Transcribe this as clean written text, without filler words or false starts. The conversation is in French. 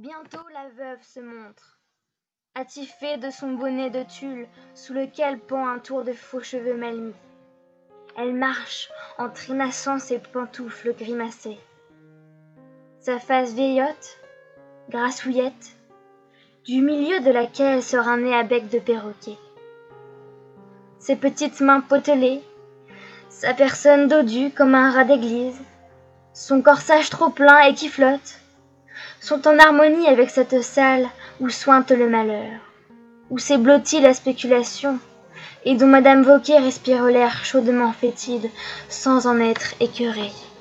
Bientôt la veuve se montre, attifée de son bonnet de tulle sous lequel pend un tour de faux cheveux mal mis. Elle marche en trénassant ses pantoufles grimacées. Sa face vieillotte, grassouillette, du milieu de laquelle sort un nez à bec de perroquet. Ses petites mains potelées, sa personne dodue comme un rat d'église, son corsage trop plein et qui flotte, sont en harmonie avec cette salle où sointe le malheur, où s'est blottie la spéculation, et dont Madame Vauquer respire l'air chaudement fétide sans en être écœurée.